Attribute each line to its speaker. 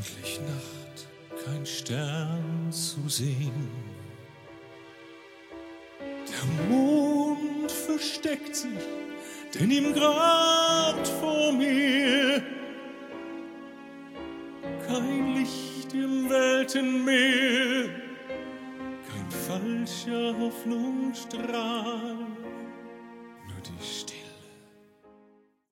Speaker 1: Endlich Nacht, kein Stern zu sehen. Der Mond versteckt sich, denn ihm grad vor mir kein Licht im Weltenmeer, kein falscher Hoffnungsstrahl, nur die Stille